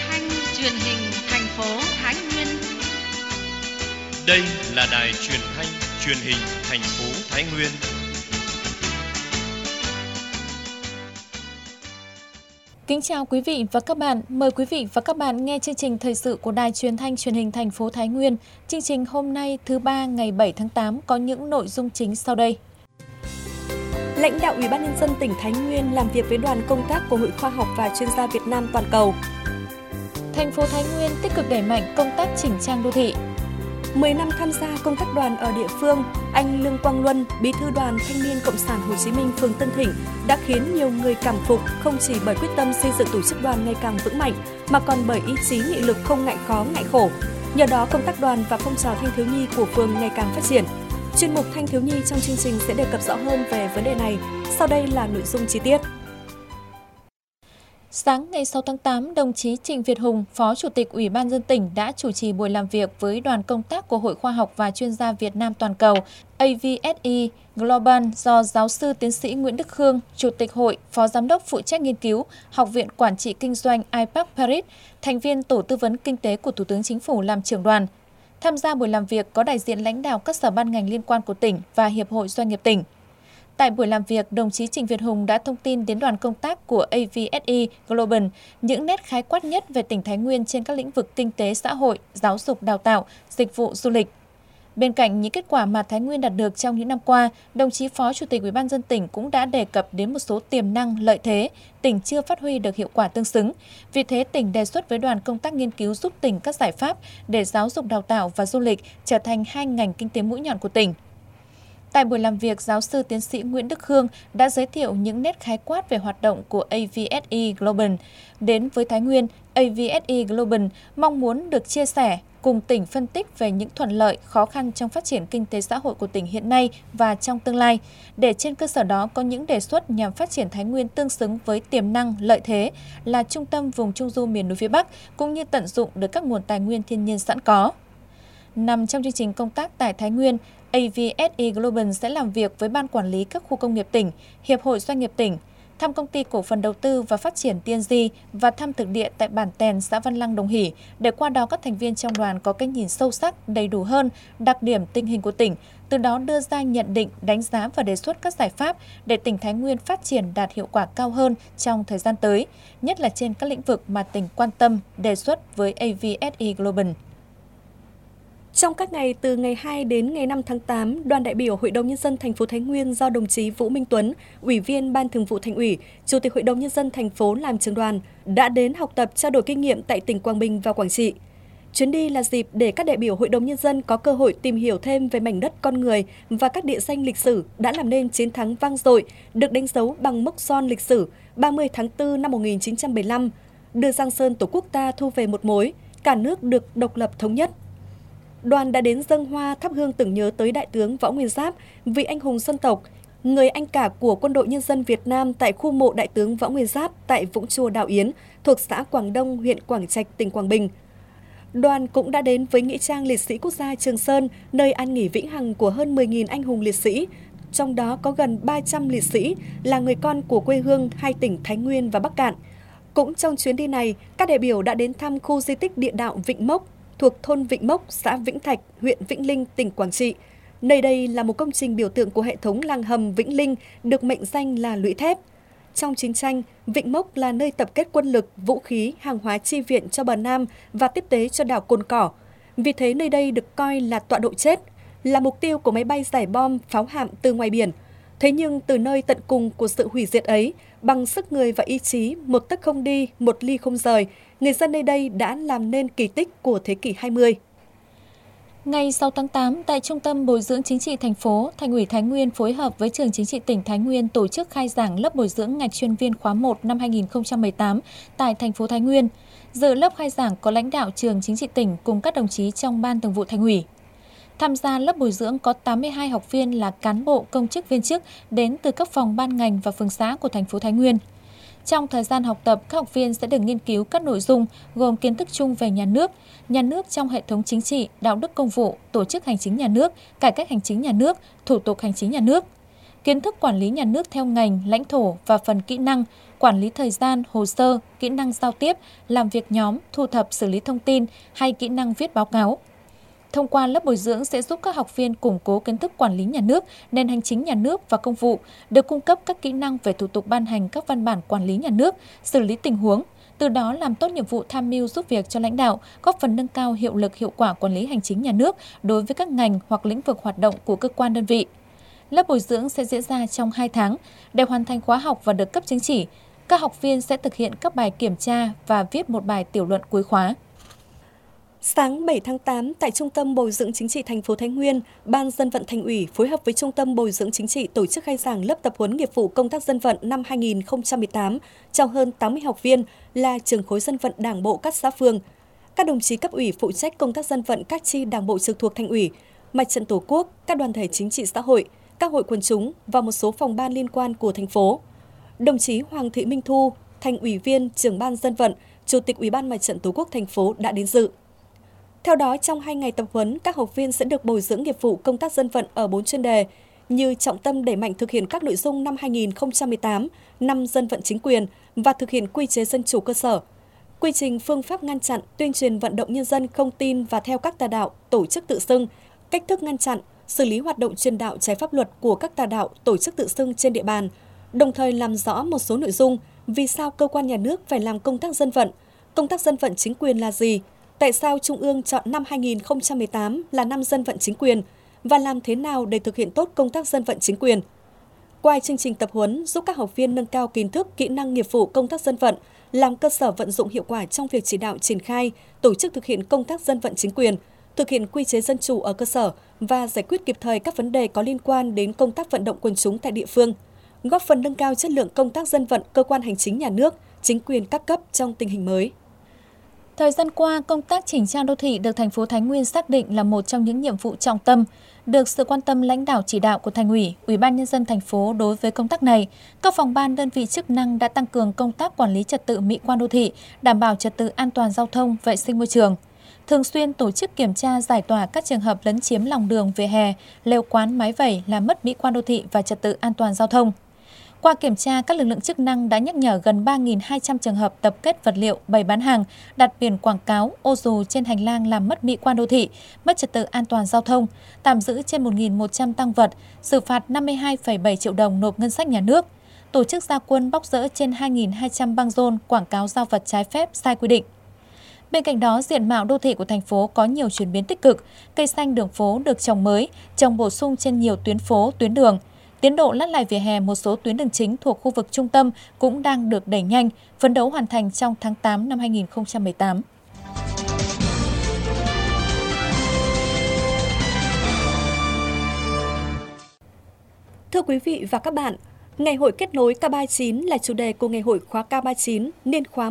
thanh truyền hình thành phố Thái Nguyên. Đây là đài truyền thanh truyền hình thành phố Thái Nguyên. Kính chào quý vị và các bạn. Mời quý vị và các bạn nghe chương trình thời sự của đài truyền thanh truyền hình thành phố Thái Nguyên. Chương trình hôm nay thứ ba ngày 7 tháng 8 có những nội dung chính sau đây. Lãnh đạo Ủy ban Nhân dân tỉnh Thái Nguyên làm việc với đoàn công tác của Hội Khoa học và Chuyên gia Việt Nam toàn cầu. Thành phố Thái Nguyên tích cực đẩy mạnh công tác chỉnh trang đô thị. 10 năm tham gia công tác đoàn ở địa phương, anh Lương Quang Luân, Bí thư Đoàn Thanh niên Cộng sản Hồ Chí Minh phường Tân Thịnh đã khiến nhiều người cảm phục không chỉ bởi quyết tâm xây dựng tổ chức đoàn ngày càng vững mạnh mà còn bởi ý chí nghị lực không ngại khó ngại khổ. Nhờ đó công tác đoàn và phong trào thanh thiếu nhi của phường ngày càng phát triển. Chuyên mục Thanh thiếu nhi trong chương trình sẽ đề cập rõ hơn về vấn đề này. Sau đây là nội dung chi tiết. Sáng ngày 6 tháng 8, đồng chí Trịnh Việt Hùng, Phó Chủ tịch Ủy ban nhân dân tỉnh đã chủ trì buổi làm việc với đoàn công tác của Hội Khoa học và Chuyên gia Việt Nam toàn cầu AVSE Global do giáo sư tiến sĩ Nguyễn Đức Khương, Chủ tịch Hội, Phó Giám đốc phụ trách nghiên cứu, Học viện Quản trị Kinh doanh IPAC Paris, thành viên Tổ tư vấn Kinh tế của Thủ tướng Chính phủ làm trưởng đoàn. Tham gia buổi làm việc có đại diện lãnh đạo các sở ban ngành liên quan của tỉnh và Hiệp hội Doanh nghiệp tỉnh. Tại buổi làm việc, đồng chí Trịnh Việt Hùng đã thông tin đến đoàn công tác của AVSE Global những nét khái quát nhất về tỉnh Thái Nguyên trên các lĩnh vực kinh tế, xã hội, giáo dục, đào tạo, dịch vụ, du lịch. Bên cạnh những kết quả mà Thái Nguyên đạt được trong những năm qua, đồng chí Phó Chủ tịch Ủy ban nhân dân tỉnh cũng đã đề cập đến một số tiềm năng, lợi thế tỉnh chưa phát huy được hiệu quả tương xứng. Vì thế, tỉnh đề xuất với đoàn công tác nghiên cứu giúp tỉnh các giải pháp để giáo dục, đào tạo và du lịch trở thành hai ngành kinh tế mũi nhọn của tỉnh. Tại buổi làm việc, giáo sư tiến sĩ Nguyễn Đức Khương đã giới thiệu những nét khái quát về hoạt động của AVSE Global. Đến với Thái Nguyên, AVSE Global mong muốn được chia sẻ cùng tỉnh phân tích về những thuận lợi, khó khăn trong phát triển kinh tế xã hội của tỉnh hiện nay và trong tương lai, để trên cơ sở đó có những đề xuất nhằm phát triển Thái Nguyên tương xứng với tiềm năng, lợi thế là trung tâm vùng Trung du miền núi phía Bắc, cũng như tận dụng được các nguồn tài nguyên thiên nhiên sẵn có. Nằm trong chương trình công tác tại Thái Nguyên, AVSE Global sẽ làm việc với Ban Quản lý các khu công nghiệp tỉnh, Hiệp hội Doanh nghiệp tỉnh, thăm Công ty Cổ phần Đầu tư và Phát triển TNG và thăm thực địa tại Bản Tèn, xã Văn Lăng, Đồng Hỷ, để qua đó các thành viên trong đoàn có cái nhìn sâu sắc, đầy đủ hơn đặc điểm tình hình của tỉnh, từ đó đưa ra nhận định, đánh giá và đề xuất các giải pháp để tỉnh Thái Nguyên phát triển đạt hiệu quả cao hơn trong thời gian tới, nhất là trên các lĩnh vực mà tỉnh quan tâm, đề xuất với AVSE Global. Trong các ngày từ ngày 2 đến ngày 5 tháng 8, đoàn đại biểu Hội đồng Nhân dân thành phố Thái Nguyên do đồng chí Vũ Minh Tuấn, Ủy viên Ban Thường vụ Thành ủy, Chủ tịch Hội đồng Nhân dân thành phố làm trưởng đoàn, đã đến học tập trao đổi kinh nghiệm tại tỉnh Quảng Bình và Quảng Trị. Chuyến đi là dịp để các đại biểu Hội đồng Nhân dân có cơ hội tìm hiểu thêm về mảnh đất con người và các địa danh lịch sử đã làm nên chiến thắng vang dội, được đánh dấu bằng mốc son lịch sử 30 tháng 4 năm 1975, đưa Giang Sơn Tổ quốc ta thu về một mối, cả nước được độc lập thống nhất. Đoàn đã đến dâng hoa thắp hương tưởng nhớ tới Đại tướng Võ Nguyên Giáp, vị anh hùng dân tộc, người anh cả của Quân đội Nhân dân Việt Nam tại khu mộ Đại tướng Võ Nguyên Giáp tại Vũng Chùa Đảo Yến, thuộc xã Quảng Đông, huyện Quảng Trạch, tỉnh Quảng Bình. Đoàn cũng đã đến với nghĩa trang liệt sĩ quốc gia Trường Sơn, nơi an nghỉ vĩnh hằng của hơn 10.000 anh hùng liệt sĩ, trong đó có gần 300 liệt sĩ là người con của quê hương hai tỉnh Thái Nguyên và Bắc Kạn. Cũng trong chuyến đi này, các đại biểu đã đến thăm khu di tích địa đạo Vịnh Mốc, thuộc thôn Vịnh Mốc, xã Vĩnh Thạch, huyện Vĩnh Linh, tỉnh Quảng Trị. Nơi đây là một công trình biểu tượng của hệ thống làng hầm Vĩnh Linh, được mệnh danh là lũy thép. Trong chiến tranh, Vịnh Mốc là nơi tập kết quân lực, vũ khí, hàng hóa chi viện cho bờ Nam và tiếp tế cho đảo Cồn Cỏ. Vì thế nơi đây được coi là tọa độ chết, là mục tiêu của máy bay giải bom, pháo hạm từ ngoài biển. Thế nhưng từ nơi tận cùng của sự hủy diệt ấy, bằng sức người và ý chí, một tấc không đi, một ly không rời, người dân nơi đây đã làm nên kỳ tích của thế kỷ 20. Ngày 6 tháng 8, tại Trung tâm Bồi dưỡng Chính trị thành phố, Thành ủy Thái Nguyên phối hợp với Trường Chính trị tỉnh Thái Nguyên tổ chức khai giảng lớp bồi dưỡng ngạch chuyên viên khóa 1 năm 2018 tại thành phố Thái Nguyên. Dự lớp khai giảng có lãnh đạo Trường Chính trị tỉnh cùng các đồng chí trong Ban Thường vụ Thành ủy. Tham gia lớp bồi dưỡng có 82 học viên là cán bộ, công chức, viên chức đến từ các phòng ban ngành và phường xã của thành phố Thái Nguyên. Trong thời gian học tập, các học viên sẽ được nghiên cứu các nội dung gồm kiến thức chung về nhà nước trong hệ thống chính trị, đạo đức công vụ, tổ chức hành chính nhà nước, cải cách hành chính nhà nước, thủ tục hành chính nhà nước, kiến thức quản lý nhà nước theo ngành, lãnh thổ và phần kỹ năng, quản lý thời gian, hồ sơ, kỹ năng giao tiếp, làm việc nhóm, thu thập xử lý thông tin hay kỹ năng viết báo cáo. Thông qua lớp bồi dưỡng sẽ giúp các học viên củng cố kiến thức quản lý nhà nước, nền hành chính nhà nước và công vụ, được cung cấp các kỹ năng về thủ tục ban hành các văn bản quản lý nhà nước, xử lý tình huống, từ đó làm tốt nhiệm vụ tham mưu giúp việc cho lãnh đạo, góp phần nâng cao hiệu lực hiệu quả quản lý hành chính nhà nước đối với các ngành hoặc lĩnh vực hoạt động của cơ quan đơn vị. Lớp bồi dưỡng sẽ diễn ra trong 2 tháng. Để hoàn thành khóa học và được cấp chứng chỉ, các học viên sẽ thực hiện các bài kiểm tra và viết một bài tiểu luận cuối khóa. Sáng 7 tháng 8, tại Trung tâm Bồi dưỡng Chính trị thành phố Thái Nguyên, Ban Dân vận Thành ủy phối hợp với Trung tâm Bồi dưỡng Chính trị tổ chức khai giảng lớp tập huấn nghiệp vụ công tác dân vận năm 2018 cho hơn 80 học viên là trưởng khối dân vận Đảng bộ các xã phường. Các đồng chí cấp ủy phụ trách công tác dân vận các chi Đảng bộ trực thuộc Thành ủy, Mặt trận Tổ quốc, các đoàn thể chính trị xã hội, các hội quần chúng và một số phòng ban liên quan của thành phố. Đồng chí Hoàng Thị Minh Thu, Thành ủy viên, trưởng ban dân vận, Chủ tịch Ủy ban Mặt trận Tổ quốc thành phố đã đến dự. Theo đó, trong 2 ngày tập huấn, các học viên sẽ được bồi dưỡng nghiệp vụ công tác dân vận ở 4 chuyên đề như trọng tâm đẩy mạnh thực hiện các nội dung năm 2018, năm dân vận chính quyền và thực hiện quy chế dân chủ cơ sở, quy trình phương pháp ngăn chặn, tuyên truyền vận động nhân dân không tin và theo các tà đạo, tổ chức tự xưng, cách thức ngăn chặn, xử lý hoạt động truyền đạo trái pháp luật của các tà đạo, tổ chức tự xưng trên địa bàn, đồng thời làm rõ một số nội dung vì sao cơ quan nhà nước phải làm công tác dân vận chính quyền là gì, tại sao Trung ương chọn năm 2018 là năm dân vận chính quyền và làm thế nào để thực hiện tốt công tác dân vận chính quyền. Qua chương trình tập huấn giúp các học viên nâng cao kiến thức, kỹ năng nghiệp vụ công tác dân vận, làm cơ sở vận dụng hiệu quả trong việc chỉ đạo triển khai, tổ chức thực hiện công tác dân vận chính quyền, thực hiện quy chế dân chủ ở cơ sở và giải quyết kịp thời các vấn đề có liên quan đến công tác vận động quần chúng tại địa phương, góp phần nâng cao chất lượng công tác dân vận cơ quan hành chính nhà nước, chính quyền các cấp trong tình hình mới. Thời gian qua, công tác chỉnh trang đô thị được thành phố Thái Nguyên xác định là một trong những nhiệm vụ trọng tâm. Được sự quan tâm lãnh đạo chỉ đạo của Thành ủy, Ủy ban Nhân dân thành phố đối với công tác này, các phòng ban đơn vị chức năng đã tăng cường công tác quản lý trật tự mỹ quan đô thị, đảm bảo trật tự an toàn giao thông, vệ sinh môi trường. Thường xuyên tổ chức kiểm tra giải tỏa các trường hợp lấn chiếm lòng đường, vỉa hè, lều quán, mái vẩy làm mất mỹ quan đô thị và trật tự an toàn giao thông. Qua kiểm tra, các lực lượng chức năng đã nhắc nhở gần 3.200 trường hợp tập kết vật liệu, bày bán hàng, đặt biển quảng cáo, ô dù trên hành lang làm mất mỹ quan đô thị, mất trật tự an toàn giao thông, tạm giữ trên 1.100 tang vật, xử phạt 52,7 triệu đồng nộp ngân sách nhà nước. Tổ chức ra quân bóc dỡ trên 2.200 băng rôn quảng cáo giao vật trái phép sai quy định. Bên cạnh đó, diện mạo đô thị của thành phố có nhiều chuyển biến tích cực, cây xanh đường phố được trồng mới, trồng bổ sung trên nhiều tuyến phố, tuyến đường. Tiến độ lát lại vỉa hè một số tuyến đường chính thuộc khu vực trung tâm cũng đang được đẩy nhanh, phấn đấu hoàn thành trong tháng 8 năm 2018. Thưa quý vị và các bạn, Ngày hội kết nối K39 là chủ đề của Ngày hội khóa K39 niên khóa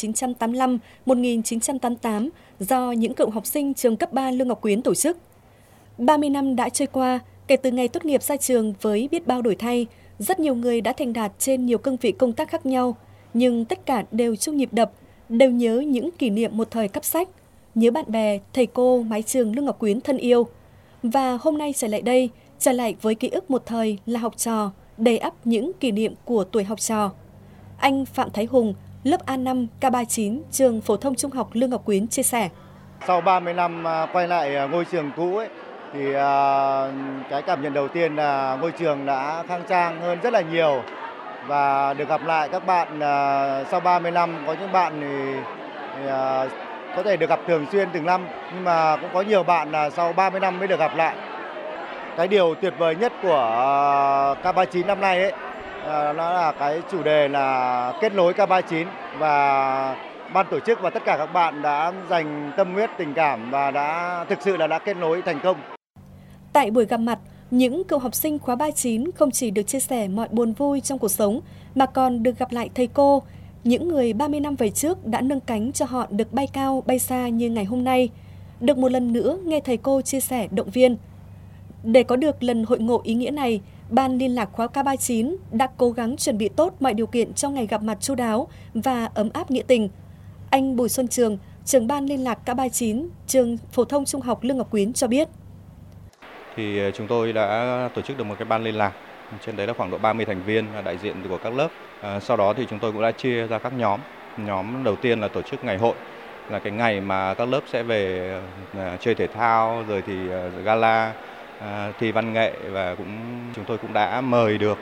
1985-1988 do những cựu học sinh trường cấp 3 Lương Ngọc Quyến tổ chức. 30 năm đã trôi qua, kể từ ngày tốt nghiệp ra trường với biết bao đổi thay, rất nhiều người đã thành đạt trên nhiều cương vị công tác khác nhau, nhưng tất cả đều chung nhịp đập, đều nhớ những kỷ niệm một thời cấp sách, nhớ bạn bè, thầy cô, mái trường Lương Ngọc Quyến thân yêu. Và hôm nay trở lại với ký ức một thời là học trò, đầy ắp những kỷ niệm của tuổi học trò. Anh Phạm Thái Hùng, lớp A5 K39, trường phổ thông trung học Lương Ngọc Quyến chia sẻ. Sau 30 năm quay lại ngôi trường cũ thì cái cảm nhận đầu tiên là ngôi trường đã khang trang hơn rất là nhiều và được gặp lại các bạn sau 30 năm. Có những bạn thì có thể được gặp thường xuyên từng năm, nhưng mà cũng có nhiều bạn là sau 30 năm mới được gặp lại. Cái điều tuyệt vời nhất của K39 năm nay nó là cái chủ đề là kết nối K39, và ban tổ chức và tất cả các bạn đã dành tâm huyết, tình cảm và thực sự đã kết nối thành công. Tại buổi gặp mặt, những cựu học sinh khóa 39 không chỉ được chia sẻ mọi buồn vui trong cuộc sống, mà còn được gặp lại thầy cô, những người 30 năm về trước đã nâng cánh cho họ được bay cao, bay xa như ngày hôm nay. Được một lần nữa nghe thầy cô chia sẻ động viên. Để có được lần hội ngộ ý nghĩa này, Ban liên lạc khóa K39 đã cố gắng chuẩn bị tốt mọi điều kiện cho ngày gặp mặt chu đáo và ấm áp nghĩa tình. Anh Bùi Xuân Trường, trưởng ban liên lạc K39, trường phổ thông trung học Lương Ngọc Quyến cho biết. Thì chúng tôi đã tổ chức được một cái ban liên lạc trên đấy là khoảng độ 30 thành viên đại diện của các lớp. Sau đó thì chúng tôi cũng đã chia ra các nhóm. Nhóm đầu tiên là tổ chức ngày hội, là cái ngày mà các lớp sẽ về chơi thể thao, rồi thì gala, thi văn nghệ, và chúng tôi cũng đã mời được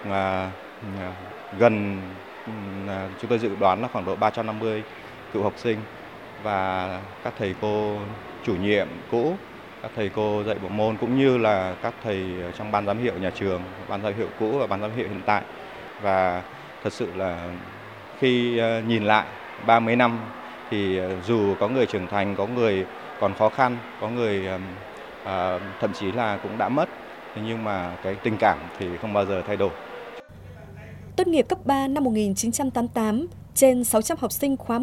chúng tôi dự đoán là khoảng độ 350 cựu học sinh và các thầy cô chủ nhiệm cũ, các thầy cô dạy bộ môn, cũng như là các thầy trong ban giám hiệu nhà trường, ban giám hiệu cũ và ban giám hiệu hiện tại. Và thật sự là khi nhìn lại 30 năm thì dù có người trưởng thành, có người còn khó khăn, có người thậm chí là cũng đã mất, nhưng mà cái tình cảm thì không bao giờ thay đổi. Tốt nghiệp cấp 3 năm 1988, trên 600 học sinh khóa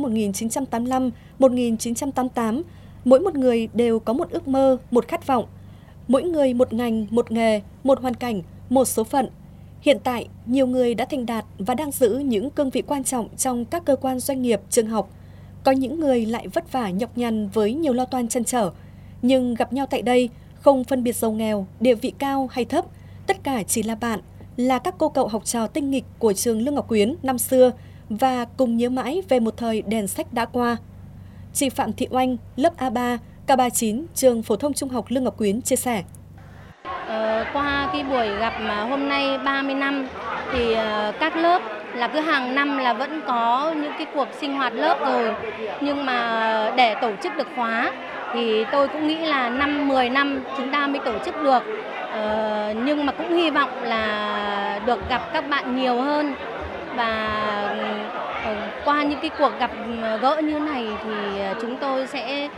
1985-1988, mỗi một người đều có một ước mơ, một khát vọng. Mỗi người một ngành, một nghề, một hoàn cảnh, một số phận. Hiện tại, nhiều người đã thành đạt và đang giữ những cương vị quan trọng trong các cơ quan doanh nghiệp, trường học. Có những người lại vất vả nhọc nhằn với nhiều lo toan trăn trở. Nhưng gặp nhau tại đây, không phân biệt giàu nghèo, địa vị cao hay thấp, tất cả chỉ là bạn, là các cô cậu học trò tinh nghịch của trường Lương Ngọc Quyến năm xưa và cùng nhớ mãi về một thời đèn sách đã qua. Chị Phạm Thị Oanh, lớp A3, K39, trường Phổ thông Trung học Lương Ngọc Quyến chia sẻ. Qua cái buổi gặp mà hôm nay 30 năm thì các lớp là cứ hàng năm là vẫn có những cái cuộc sinh hoạt lớp rồi, nhưng mà để tổ chức được khóa thì tôi cũng nghĩ là 10 năm chúng ta mới tổ chức được. Nhưng mà cũng hy vọng là được gặp các bạn nhiều hơn, và qua những cái cuộc gặp gỡ như này thì chúng tôi sẽ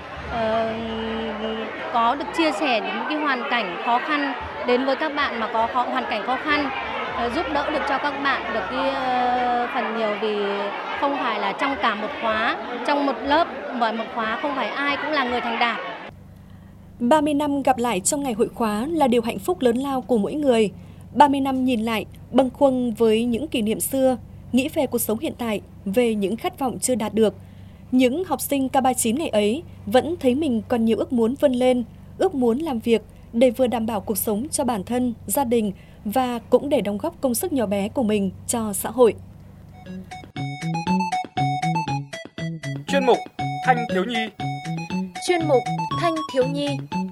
có được chia sẻ những cái hoàn cảnh khó khăn đến với các bạn mà có hoàn cảnh khó khăn, giúp đỡ được cho các bạn được cái phần nhiều, vì không phải là trong cả một khóa, trong một lớp bởi một khóa không phải ai cũng là người thành đạt. 30 năm gặp lại trong ngày hội khóa là điều hạnh phúc lớn lao của mỗi người. 30 năm nhìn lại, bâng khuâng với những kỷ niệm xưa, nghĩ về cuộc sống hiện tại, về những khát vọng chưa đạt được. Những học sinh K39 ngày ấy vẫn thấy mình còn nhiều ước muốn vươn lên, ước muốn làm việc để vừa đảm bảo cuộc sống cho bản thân, gia đình và cũng để đóng góp công sức nhỏ bé của mình cho xã hội. Chuyên mục Thanh thiếu nhi. Chuyên mục Thanh thiếu nhi.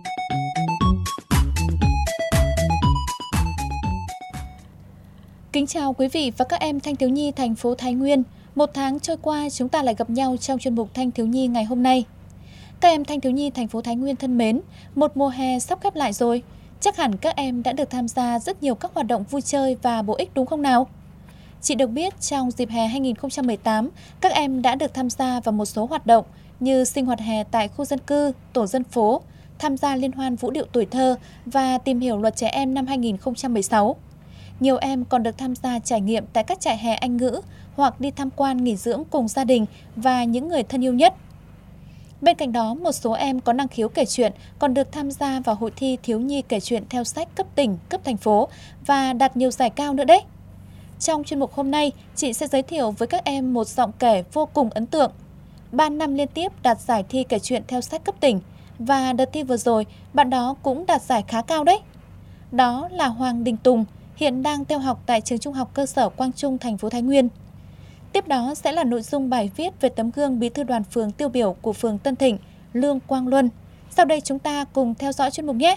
Kính chào quý vị và các em thanh thiếu nhi thành phố Thái Nguyên. Một tháng trôi qua, chúng ta lại gặp nhau trong chuyên mục Thanh thiếu nhi ngày hôm nay. Các em thanh thiếu nhi thành phố Thái Nguyên thân mến, một mùa hè sắp khép lại rồi. Chắc hẳn các em đã được tham gia rất nhiều các hoạt động vui chơi và bổ ích đúng không nào? Chị được biết trong dịp hè 2018, các em đã được tham gia vào một số hoạt động như sinh hoạt hè tại khu dân cư, tổ dân phố, tham gia liên hoan vũ điệu tuổi thơ và tìm hiểu luật trẻ em năm 2016. Nhiều em còn được tham gia trải nghiệm tại các trại hè Anh ngữ hoặc đi tham quan nghỉ dưỡng cùng gia đình và những người thân yêu nhất. Bên cạnh đó, một số em có năng khiếu kể chuyện còn được tham gia vào hội thi thiếu nhi kể chuyện theo sách cấp tỉnh, cấp thành phố và đạt nhiều giải cao nữa đấy. Trong chuyên mục hôm nay, chị sẽ giới thiệu với các em một giọng kể vô cùng ấn tượng. 3 năm liên tiếp đạt giải thi kể chuyện theo sách cấp tỉnh và đợt thi vừa rồi, bạn đó cũng đạt giải khá cao đấy. Đó là Hoàng Đình Tùng, hiện đang theo học tại trường Trung học cơ sở Quang Trung, thành phố Thái Nguyên. Tiếp đó sẽ là nội dung bài viết về tấm gương bí thư đoàn phường tiêu biểu của phường Tân Thịnh, Lương Quang Luân. Sau đây chúng ta cùng theo dõi chuyên mục nhé!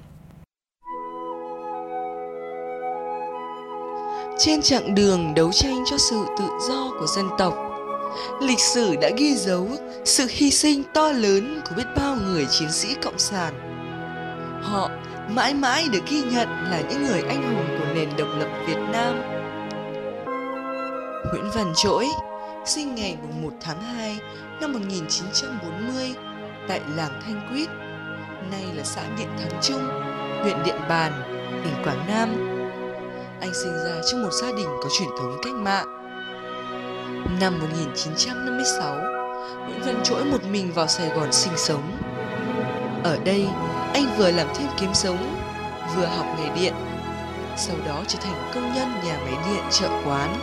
Trên chặng đường đấu tranh cho sự tự do của dân tộc, lịch sử đã ghi dấu sự hy sinh to lớn của biết bao người chiến sĩ cộng sản. Họ mãi mãi được ghi nhận là những người anh hùng của nền độc lập Việt Nam. Nguyễn Văn Trỗi sinh ngày 1 tháng 2 năm 1940 tại làng Thanh Quýt, nay là xã Điện Thắng Trung, huyện Điện Bàn, tỉnh Quảng Nam. Anh sinh ra trong một gia đình có truyền thống cách mạng. Năm 1956, Nguyễn Văn Trỗi một mình vào Sài Gòn sinh sống. Ở đây, anh vừa làm thêm kiếm sống, vừa học nghề điện, sau đó trở thành công nhân nhà máy điện chợ quán.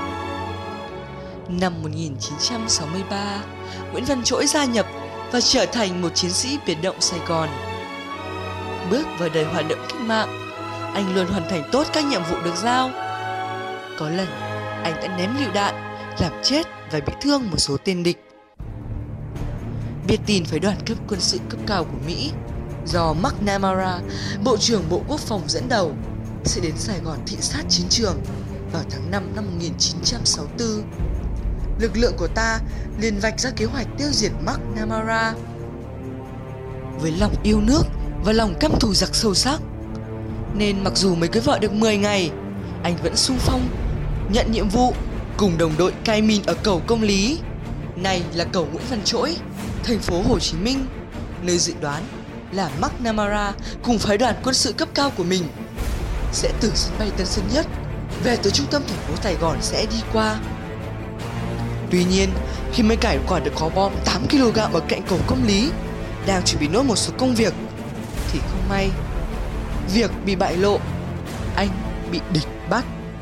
Năm 1963, Nguyễn Văn Trỗi gia nhập và trở thành một chiến sĩ biệt động Sài Gòn. Bước vào đời hoạt động cách mạng, anh luôn hoàn thành tốt các nhiệm vụ được giao. Có lần, anh đã ném lựu đạn, làm chết và bị thương một số tên địch. Biết tin phái đoàn cấp quân sự cấp cao của Mỹ do McNamara, Bộ trưởng Bộ Quốc phòng dẫn đầu, sẽ đến Sài Gòn thị sát chiến trường vào tháng 5 năm 1964. Lực lượng của ta liền vạch ra kế hoạch tiêu diệt McNamara. Với lòng yêu nước và lòng căm thù giặc sâu sắc, nên mặc dù mới cưới vợ được 10 ngày, anh vẫn xung phong, nhận nhiệm vụ cùng đồng đội cai mìn ở cầu Công Lý, nay là cầu Nguyễn Văn Trỗi, thành phố Hồ Chí Minh, nơi dự đoán là McNamara cùng phái đoàn quân sự cấp cao của mình sẽ từ sân bay Tân Sơn Nhất về tới trung tâm thành phố Sài Gòn sẽ đi qua. Tuy nhiên, khi mới cải quả được có bom 8 kg ở cạnh cầu Công Lý, đang chuẩn bị nốt một số công việc, thì không may, việc bị bại lộ, anh bị địch bắt.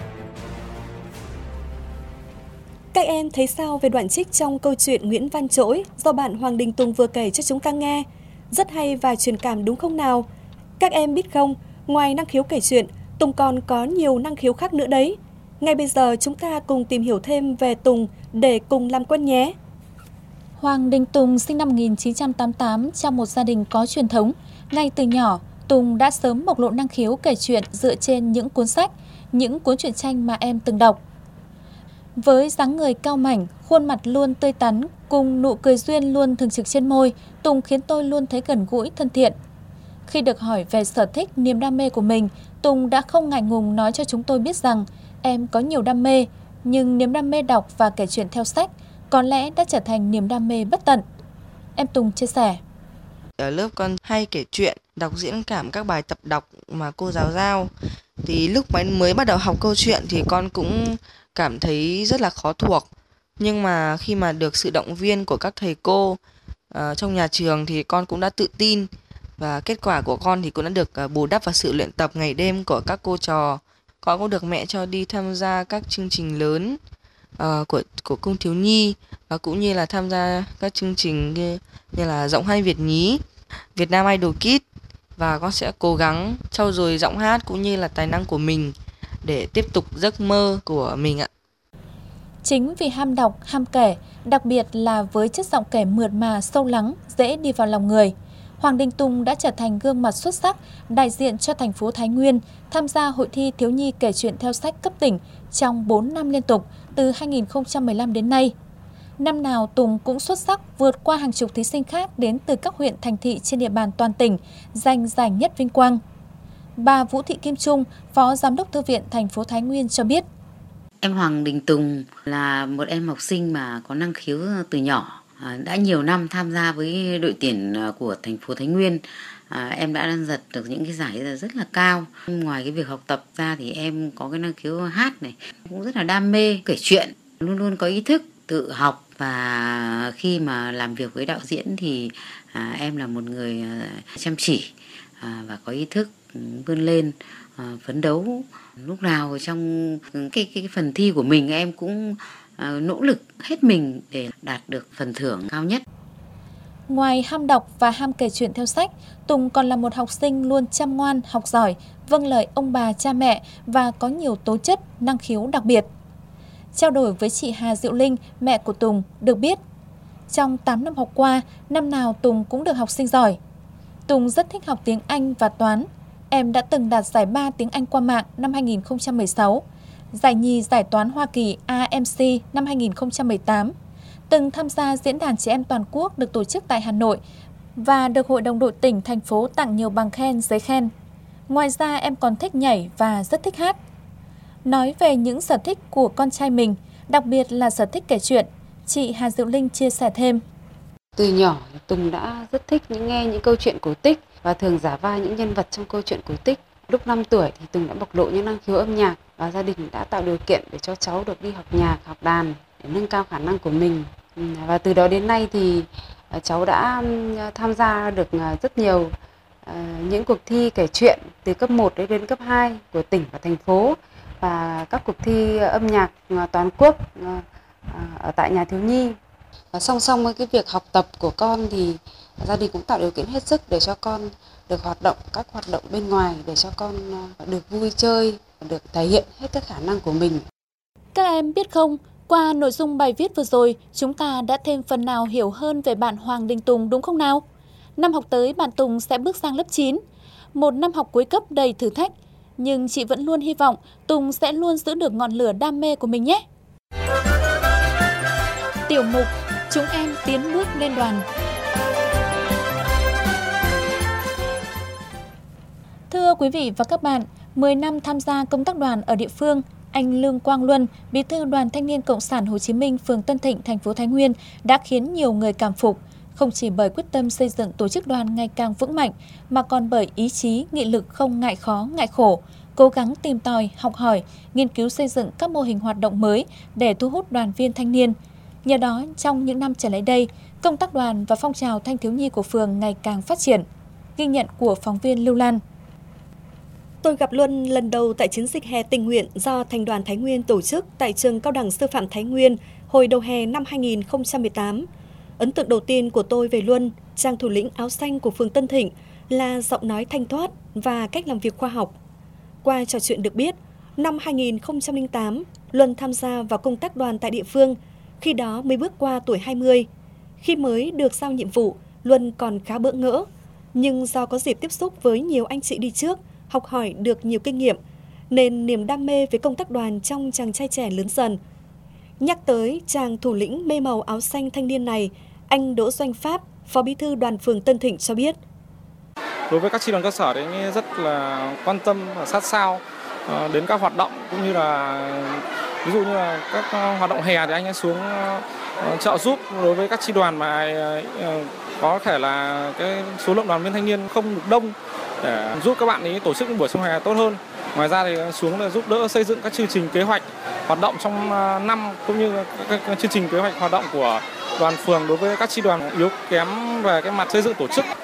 Các em thấy sao về đoạn trích trong câu chuyện Nguyễn Văn Trỗi do bạn Hoàng Đình Tùng vừa kể cho chúng ta nghe? Rất hay và truyền cảm đúng không nào? Các em biết không, ngoài năng khiếu kể chuyện, Tùng còn có nhiều năng khiếu khác nữa đấy. Ngay bây giờ chúng ta cùng tìm hiểu thêm về Tùng để cùng làm quen nhé. Hoàng Đình Tùng sinh năm 1988 trong một gia đình có truyền thống. Ngay từ nhỏ, Tùng đã sớm bộc lộ năng khiếu kể chuyện dựa trên những cuốn sách, những cuốn truyện tranh mà em từng đọc. Với dáng người cao mảnh, khuôn mặt luôn tươi tắn, cùng nụ cười duyên luôn thường trực trên môi, Tùng khiến tôi luôn thấy gần gũi, thân thiện. Khi được hỏi về sở thích, niềm đam mê của mình, Tùng đã không ngại ngùng nói cho chúng tôi biết rằng em có nhiều đam mê, nhưng niềm đam mê đọc và kể chuyện theo sách có lẽ đã trở thành niềm đam mê bất tận. Em Tùng chia sẻ. Ở lớp con hay kể chuyện, đọc diễn cảm các bài tập đọc mà cô giáo giao. Thì lúc mới bắt đầu học câu chuyện thì con cũng cảm thấy rất là khó thuộc. Nhưng mà khi mà được sự động viên của các thầy cô trong nhà trường thì con cũng đã tự tin. Và kết quả của con thì cũng đã được bù đắp vào sự luyện tập ngày đêm của các cô trò. Con cũng được mẹ cho đi tham gia các chương trình lớn của cung thiếu nhi, và cũng như là tham gia các chương trình như là giọng hay Việt nhí, Việt Nam Idol Kids. Và con sẽ cố gắng trau dồi giọng hát cũng như là tài năng của mình để tiếp tục giấc mơ của mình ạ. Chính vì ham đọc, ham kể, đặc biệt là với chất giọng kể mượt mà, sâu lắng, dễ đi vào lòng người, Hoàng Đình Tùng đã trở thành gương mặt xuất sắc đại diện cho thành phố Thái Nguyên tham gia hội thi thiếu nhi kể chuyện theo sách cấp tỉnh trong 4 năm liên tục từ 2015 đến nay. Năm nào Tùng cũng xuất sắc vượt qua hàng chục thí sinh khác đến từ các huyện thành thị trên địa bàn toàn tỉnh, giành giải nhất vinh quang. Bà Vũ Thị Kim Trung, Phó Giám đốc Thư viện thành phố Thái Nguyên cho biết. Em Hoàng Đình Tùng là một em học sinh mà có năng khiếu từ nhỏ. Đã nhiều năm tham gia với đội tuyển của thành phố Thái Nguyên. Em đã giật được những cái giải rất là cao. Ngoài cái việc học tập ra thì em có cái năng khiếu hát này, cũng rất là đam mê kể chuyện, luôn luôn có ý thức tự học. Và khi mà làm việc với đạo diễn thì em là một người chăm chỉ và có ý thức vươn lên, phấn đấu. Lúc nào trong cái phần thi của mình em cũng nỗ lực hết mình để đạt được phần thưởng cao nhất. Ngoài ham đọc và ham kể chuyện theo sách, Tùng còn là một học sinh luôn chăm ngoan, học giỏi, vâng lời ông bà cha mẹ và có nhiều tố chất, năng khiếu đặc biệt. Trao đổi với chị Hà Diệu Linh, mẹ của Tùng, được biết, trong 8 năm học qua, năm nào Tùng cũng được học sinh giỏi. Tùng rất thích học tiếng Anh và toán. Em đã từng đạt giải 3 tiếng Anh qua mạng năm 2016, giải nhì giải toán Hoa Kỳ AMC năm 2018, từng tham gia diễn đàn trẻ em toàn quốc được tổ chức tại Hà Nội và được Hội đồng đội tỉnh, thành phố tặng nhiều bằng khen, giấy khen. Ngoài ra em còn thích nhảy và rất thích hát. Nói về những sở thích của con trai mình, đặc biệt là sở thích kể chuyện, chị Hà Diệu Linh chia sẻ thêm. Từ nhỏ, Tùng đã rất thích nghe những câu chuyện cổ tích và thường giả vai những nhân vật trong câu chuyện cổ tích. Lúc 5 tuổi thì Tùng đã bộc lộ những năng khiếu âm nhạc và gia đình đã tạo điều kiện để cho cháu được đi học nhạc, học đàn để nâng cao khả năng của mình. Và từ đó đến nay thì cháu đã tham gia được rất nhiều những cuộc thi kể chuyện từ cấp 1 đến cấp 2 của tỉnh và thành phố, và các cuộc thi âm nhạc toàn quốc ở tại nhà thiếu nhi. Và song song với cái việc học tập của con thì Gia đình cũng tạo điều kiện hết sức để cho con được các hoạt động bên ngoài, để cho con được vui chơi, được thể hiện hết các khả năng của mình. Các em biết không, qua nội dung bài viết vừa rồi, chúng ta đã thêm phần nào hiểu hơn về bạn Hoàng Đình Tùng đúng không nào? Năm học tới bạn Tùng sẽ bước sang lớp 9, một năm học cuối cấp đầy thử thách, nhưng chị vẫn luôn hy vọng Tùng sẽ luôn giữ được ngọn lửa đam mê của mình nhé. Tiểu mục Chúng em tiến bước lên đoàn. Thưa quý vị và các bạn, 10 năm tham gia công tác đoàn ở địa phương, anh Lương Quang Luân, Bí thư Đoàn Thanh niên Cộng sản Hồ Chí Minh, phường Tân Thịnh, thành phố Thái Nguyên đã khiến nhiều người cảm phục, không chỉ bởi quyết tâm xây dựng tổ chức đoàn ngày càng vững mạnh, mà còn bởi ý chí, nghị lực không ngại khó, ngại khổ, cố gắng tìm tòi, học hỏi, nghiên cứu xây dựng các mô hình hoạt động mới để thu hút đoàn viên thanh niên. Nhờ đó, trong những năm trở lại đây, công tác đoàn và phong trào thanh thiếu nhi của phường ngày càng phát triển. Ghi nhận của phóng viên Lưu Lan. Tôi gặp Luân lần đầu tại chiến dịch hè tình nguyện do Thành đoàn Thái Nguyên tổ chức tại trường Cao đẳng Sư phạm Thái Nguyên hồi đầu hè năm 2018. Ấn tượng đầu tiên của tôi về Luân, chàng thủ lĩnh áo xanh của phường Tân Thịnh, là giọng nói thanh thoát và cách làm việc khoa học. Qua trò chuyện được biết, năm 2008, Luân tham gia vào công tác đoàn tại địa phương, khi đó mới bước qua tuổi 20. Khi mới được giao nhiệm vụ, Luân còn khá bỡ ngỡ, nhưng do có dịp tiếp xúc với nhiều anh chị đi trước, học hỏi được nhiều kinh nghiệm, nên niềm đam mê với công tác đoàn trong chàng trai trẻ lớn dần. Nhắc tới chàng thủ lĩnh mê màu áo xanh thanh niên này, anh Đỗ Doanh Pháp, Phó Bí thư Đoàn phường Tân Thịnh cho biết. Đối với các chi đoàn cơ sở thì anh rất là quan tâm và sát sao đến các hoạt động, cũng như là ví dụ như là các hoạt động hè thì anh ấy xuống trợ giúp đối với các chi đoàn mà có thể là cái số lượng đoàn viên thanh niên không được đông, để giúp các bạn ấy tổ chức buổi sinh hè tốt hơn. Ngoài ra thì xuống là giúp đỡ xây dựng các chương trình kế hoạch hoạt động trong năm, cũng như các chương trình kế hoạch hoạt động của đoàn phường đối với các chi đoàn yếu kém về cái mặt xây dựng tổ chức.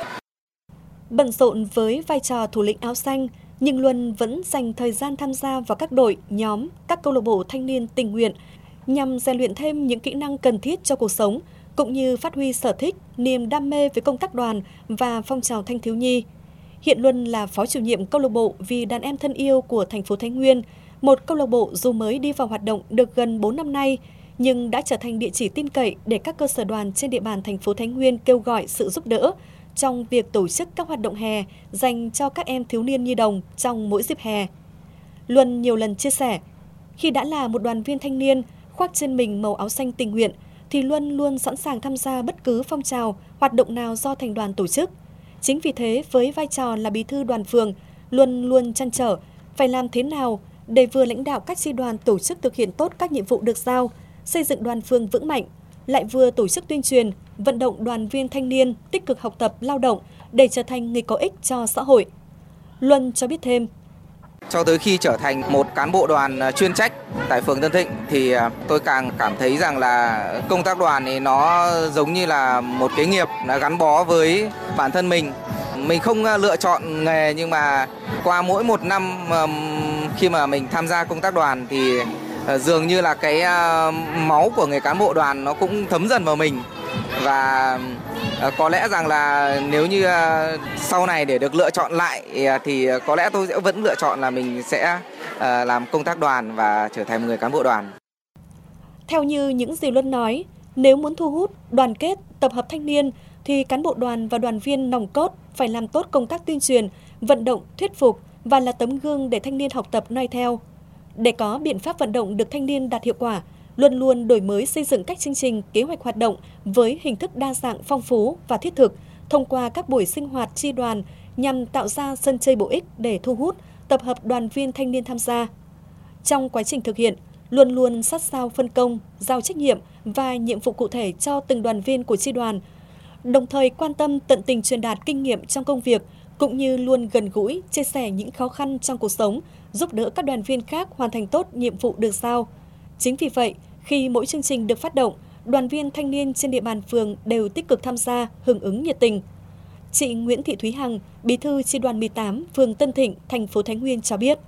Bận rộn với vai trò thủ lĩnh áo xanh, nhưng Luân vẫn dành thời gian tham gia vào các đội, nhóm, các câu lạc bộ thanh niên tình nguyện nhằm rèn luyện thêm những kỹ năng cần thiết cho cuộc sống, cũng như phát huy sở thích, niềm đam mê với công tác đoàn và phong trào thanh thiếu nhi. Hiện Luân là phó chủ nhiệm câu lạc bộ Vì đàn em thân yêu của thành phố Thái Nguyên, một câu lạc bộ dù mới đi vào hoạt động được gần 4 năm nay, nhưng đã trở thành địa chỉ tin cậy để các cơ sở đoàn trên địa bàn thành phố Thái Nguyên kêu gọi sự giúp đỡ trong việc tổ chức các hoạt động hè dành cho các em thiếu niên nhi đồng trong mỗi dịp hè. Luân nhiều lần chia sẻ, khi đã là một đoàn viên thanh niên khoác trên mình màu áo xanh tình nguyện, thì Luân luôn sẵn sàng tham gia bất cứ phong trào, hoạt động nào do thành đoàn tổ chức. Chính vì thế, với vai trò là bí thư đoàn phường, Luân luôn trăn trở phải làm thế nào để vừa lãnh đạo các chi đoàn tổ chức thực hiện tốt các nhiệm vụ được giao, xây dựng đoàn phường vững mạnh, lại vừa tổ chức tuyên truyền, vận động đoàn viên thanh niên tích cực học tập, lao động để trở thành người có ích cho xã hội. Luân cho biết thêm. Cho tới khi trở thành một cán bộ đoàn chuyên trách tại phường Tân Thịnh thì tôi càng cảm thấy rằng là công tác đoàn thì nó giống như là một cái nghiệp đã gắn bó với bản thân mình. Mình không lựa chọn nghề, nhưng mà qua mỗi một năm khi mà mình tham gia công tác đoàn thì dường như là cái máu của người cán bộ đoàn nó cũng thấm dần vào mình. Và có lẽ rằng là nếu như sau này để được lựa chọn lại thì có lẽ tôi sẽ vẫn lựa chọn là mình sẽ làm công tác đoàn và trở thành một người cán bộ đoàn. Theo như những gì Luân nói, nếu muốn thu hút, đoàn kết, tập hợp thanh niên thì cán bộ đoàn và đoàn viên nòng cốt phải làm tốt công tác tuyên truyền, vận động, thuyết phục và là tấm gương để thanh niên học tập noi theo. Để có biện pháp vận động được thanh niên đạt hiệu quả, Luân luôn đổi mới xây dựng các chương trình, kế hoạch hoạt động với hình thức đa dạng, phong phú và thiết thực thông qua các buổi sinh hoạt chi đoàn nhằm tạo ra sân chơi bổ ích để thu hút, tập hợp đoàn viên thanh niên tham gia. Trong quá trình thực hiện, Luân luôn sát sao phân công, giao trách nhiệm và nhiệm vụ cụ thể cho từng đoàn viên của chi đoàn, đồng thời quan tâm tận tình truyền đạt kinh nghiệm trong công việc, cũng như luôn gần gũi, chia sẻ những khó khăn trong cuộc sống, giúp đỡ các đoàn viên khác hoàn thành tốt nhiệm vụ được giao. Chính vì vậy, khi mỗi chương trình được phát động, đoàn viên thanh niên trên địa bàn phường đều tích cực tham gia, hưởng ứng nhiệt tình. Chị Nguyễn Thị Thúy Hằng, bí thư chi đoàn 18, phường Tân Thịnh, thành phố Thái Nguyên cho biết.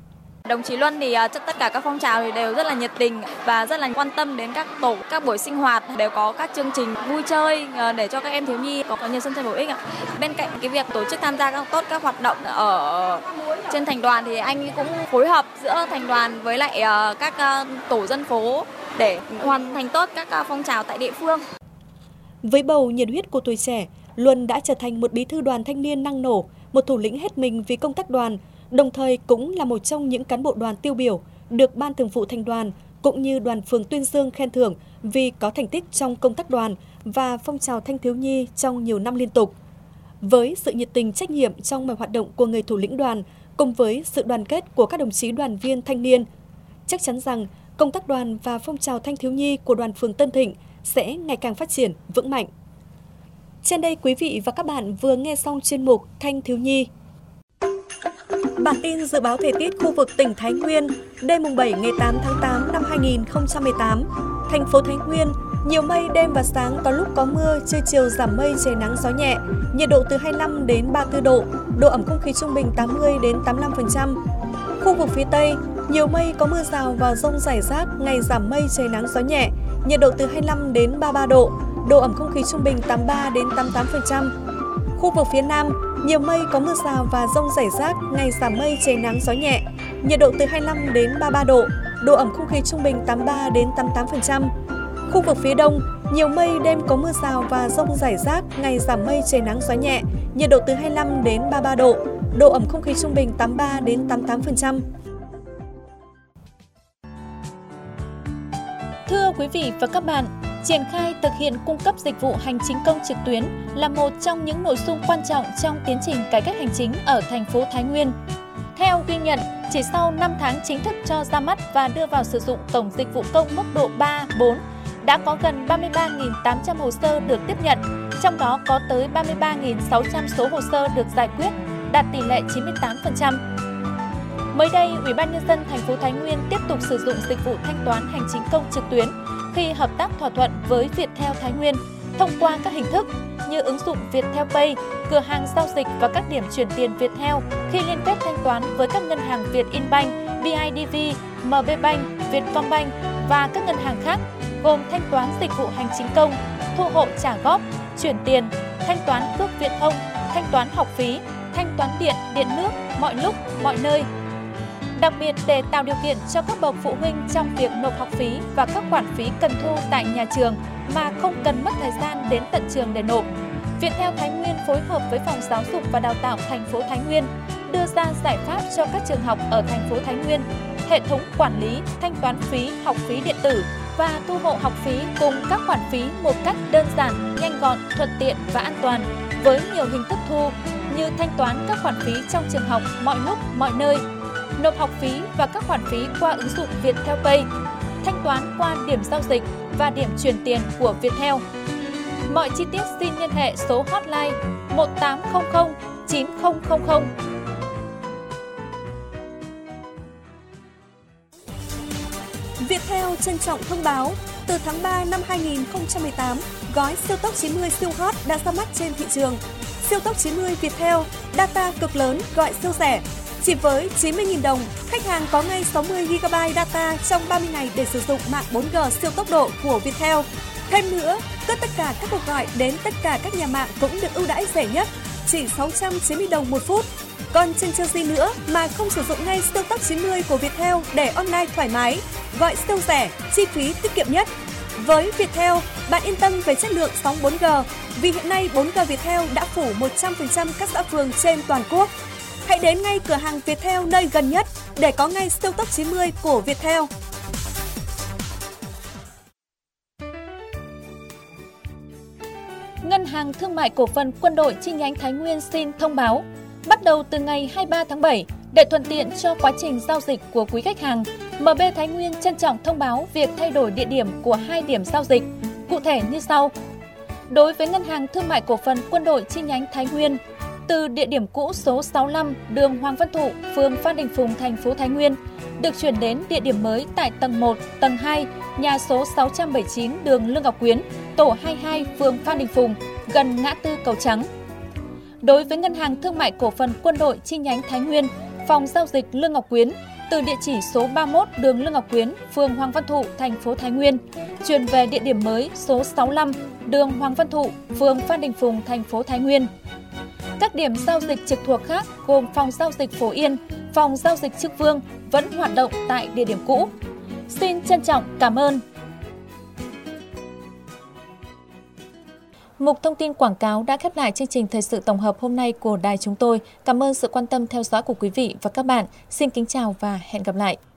Đồng chí Luân thì tất cả các phong trào thì đều rất là nhiệt tình và rất là quan tâm đến các tổ, các buổi sinh hoạt đều có các chương trình vui chơi để cho các em thiếu nhi có nhiều sân chơi bổ ích ạ. Bên cạnh cái việc tổ chức tham gia tốt các hoạt động ở trên thành đoàn thì anh cũng phối hợp giữa thành đoàn với lại các tổ dân phố để hoàn thành tốt các phong trào tại địa phương. Với bầu nhiệt huyết của tuổi trẻ, Luân đã trở thành một bí thư đoàn thanh niên năng nổ, một thủ lĩnh hết mình vì công tác đoàn, đồng thời cũng là một trong những cán bộ đoàn tiêu biểu được Ban Thường vụ Thành đoàn cũng như đoàn phường tuyên dương khen thưởng vì có thành tích trong công tác đoàn và phong trào thanh thiếu nhi trong nhiều năm liên tục. Với sự nhiệt tình trách nhiệm trong mọi hoạt động của người thủ lĩnh đoàn, cùng với sự đoàn kết của các đồng chí đoàn viên thanh niên, chắc chắn rằng công tác đoàn và phong trào thanh thiếu nhi của đoàn phường Tân Thịnh sẽ ngày càng phát triển vững mạnh. Trên đây quý vị và các bạn vừa nghe xong chuyên mục Thanh thiếu nhi. Bản tin dự báo thời tiết khu vực tỉnh Thái Nguyên, đêm mùng 7 ngày 8 tháng 8 năm 2018. Thành phố Thái Nguyên, nhiều mây, đêm và sáng có lúc có mưa, trưa chiều giảm mây, trời nắng gió nhẹ, nhiệt độ từ 25 đến 34 độ, độ ẩm không khí trung bình 80 đến 85%. Khu vực phía Tây, nhiều mây có mưa rào và dông rải rác, ngày giảm mây, trời nắng gió nhẹ, nhiệt độ từ 25 đến 33 độ, độ ẩm không khí trung bình 83 đến 88%. Khu vực phía Nam, nhiều mây có mưa rào và dông rải rác, ngày giảm mây, trời nắng gió nhẹ, nhiệt độ từ 25 đến 33 độ, độ ẩm không khí trung bình 83 đến 88%. Khu vực phía Đông, nhiều mây, đêm có mưa rào và dông rải rác, ngày giảm mây, trời nắng gió nhẹ, nhiệt độ từ 25 đến 33 độ, độ ẩm không khí trung bình 83 đến 88%. Thưa quý vị và các bạn, triển khai thực hiện cung cấp dịch vụ hành chính công trực tuyến là một trong những nội dung quan trọng trong tiến trình cải cách hành chính ở thành phố Thái Nguyên. Theo ghi nhận, chỉ sau 5 tháng chính thức cho ra mắt và đưa vào sử dụng cổng dịch vụ công mức độ 3, 4, đã có gần 33.800 hồ sơ được tiếp nhận, trong đó có tới 33.600 số hồ sơ được giải quyết, đạt tỷ lệ 98%. Mới đây, Ủy ban Nhân dân thành phố Thái Nguyên tiếp tục sử dụng dịch vụ thanh toán hành chính công trực tuyến khi hợp tác thỏa thuận với Viettel Thái Nguyên thông qua các hình thức như ứng dụng Viettel Pay, cửa hàng giao dịch và các điểm chuyển tiền Viettel khi liên kết thanh toán với các ngân hàng Vietinbank, BIDV, MBBank, Vietcombank và các ngân hàng khác, gồm thanh toán dịch vụ hành chính công, thu hộ trả góp, chuyển tiền, thanh toán cước viễn thông, thanh toán học phí, thanh toán điện, điện nước, mọi lúc, mọi nơi. Đặc biệt để tạo điều kiện cho các bậc phụ huynh trong việc nộp học phí và các khoản phí cần thu tại nhà trường mà không cần mất thời gian đến tận trường để nộp, Viettel Thái Nguyên phối hợp với Phòng Giáo dục và Đào tạo thành phố Thái Nguyên đưa ra giải pháp cho các trường học ở thành phố Thái Nguyên, hệ thống quản lý, thanh toán phí, học phí điện tử và thu hộ học phí cùng các khoản phí một cách đơn giản, nhanh gọn, thuận tiện và an toàn với nhiều hình thức thu như thanh toán các khoản phí trong trường học mọi lúc, mọi nơi, nộp học phí và các khoản phí qua ứng dụng Viettel Pay, thanh toán qua điểm giao dịch và điểm chuyển tiền của Viettel. Mọi chi tiết xin liên hệ số hotline 1800 9000. Viettel trân trọng thông báo, từ tháng 3 năm 2018, gói siêu tốc 90 siêu hot đã ra mắt trên thị trường. Siêu tốc 90 Viettel, data cực lớn, gọi siêu rẻ. Chỉ với 90.000 đồng, khách hàng có ngay 60GB data trong 30 ngày để sử dụng mạng 4G siêu tốc độ của Viettel. Thêm nữa, tất cả các cuộc gọi đến tất cả các nhà mạng cũng được ưu đãi rẻ nhất, chỉ 690 đồng một phút. Còn chần chờ gì nữa mà không sử dụng ngay siêu tốc 90 của Viettel để online thoải mái, gọi siêu rẻ, chi phí tiết kiệm nhất. Với Viettel, bạn yên tâm về chất lượng sóng 4G, vì hiện nay 4G Viettel đã phủ 100% các xã phường trên toàn quốc. Hãy đến ngay cửa hàng Viettel nơi gần nhất để có ngay siêu tốc 90 của Viettel. Ngân hàng Thương mại Cổ phần Quân đội chi nhánh Thái Nguyên xin thông báo, bắt đầu từ ngày 23 tháng 7, để thuận tiện cho quá trình giao dịch của quý khách hàng, MB Thái Nguyên trân trọng thông báo việc thay đổi địa điểm của 2 điểm giao dịch, cụ thể như sau. Đối với Ngân hàng Thương mại Cổ phần Quân đội chi nhánh Thái Nguyên, từ địa điểm cũ số 65 đường Hoàng Văn Thụ, phường Phan Đình Phùng, thành phố Thái Nguyên, được chuyển đến địa điểm mới tại tầng 1, tầng 2, nhà số 679 đường Lương Ngọc Quyến, tổ 22, phường Phan Đình Phùng, gần ngã tư Cầu Trắng. Đối với Ngân hàng Thương mại Cổ phần Quân đội chi nhánh Thái Nguyên, phòng giao dịch Lương Ngọc Quyến, từ địa chỉ số 31 đường Lương Ngọc Quyến, phường Hoàng Văn Thụ, thành phố Thái Nguyên, chuyển về địa điểm mới số 65 đường Hoàng Văn Thụ, phường Phan Đình Phùng, thành phố Thái Nguyên. Các điểm giao dịch trực thuộc khác gồm phòng giao dịch Phổ Yên, phòng giao dịch Trưng Vương vẫn hoạt động tại địa điểm cũ. Xin trân trọng cảm ơn. Mục thông tin quảng cáo đã khép lại chương trình thời sự tổng hợp hôm nay của đài chúng tôi. Cảm ơn sự quan tâm theo dõi của quý vị và các bạn. Xin kính chào và hẹn gặp lại.